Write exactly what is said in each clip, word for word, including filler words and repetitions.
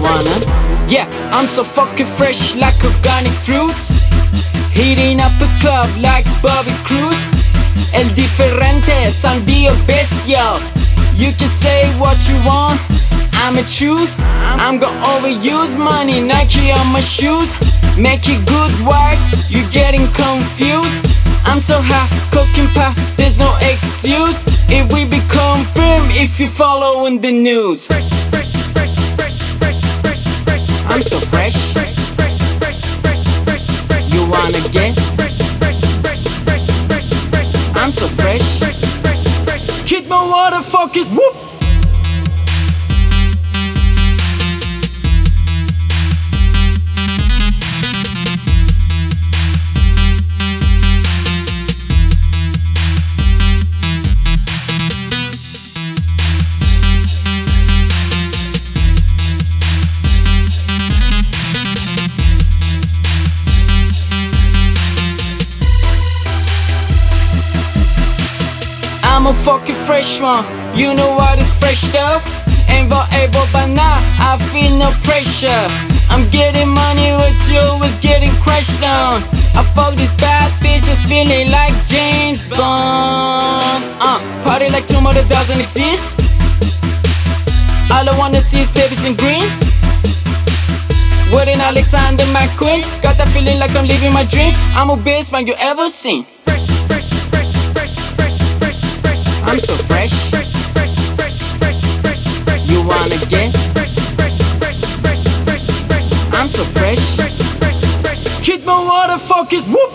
wanna? Yeah, I'm so fucking fresh like organic fruits. Heating up a club like Bobby Cruz. El diferente, Sandio Bestial. You can say what you want, I'm a truth. I'm gonna overuse money, Nike on my shoes. Make it good words, you're getting confused. I'm so high, cooking pie, there's no excuse. If we become firm, if you following the news. I'm so fresh. You wanna get? I'm so fresh. Keep my water focus. Whoop. I'm a fucking fresh one, you know what is fresh though? Ain't forever but now, I feel no pressure. I'm getting money with you, always getting crushed on. I fuck these bad bitches feeling like James Bond. uh, Party like tomorrow doesn't exist. All I wanna see is babies in green. Wedding Alexander McQueen. Got that feeling like I'm living my dreams. I'm the best man you ever seen. I'm so fresh. You wanna get? I'm so fresh. Keep my water focus. Whoop.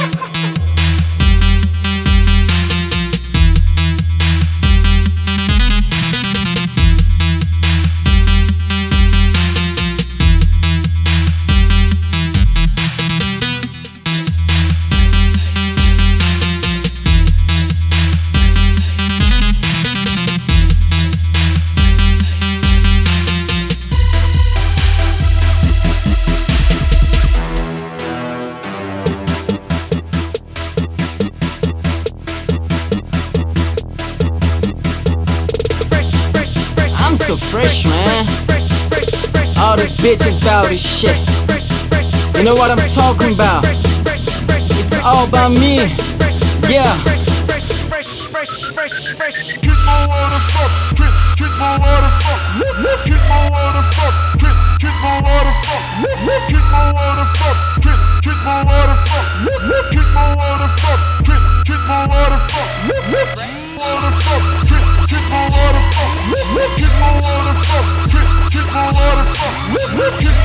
I'm so fresh, man. All these bitches about this shit. You know what I'm talking about? It's all about me. Yeah. Fresh, fresh, fresh, fresh. Keep my water fuck. Keep, keep my water fuck. Keep my water fuck. Keep, keep my water fuck. Keep my water fuck. Keep, keep my water fuck. Keep my water fuck. Keep, keep my water fuck. Water fuck. Keep, keep my water fuck. Keep my water fuck. Keep, keep my water fuck. Keep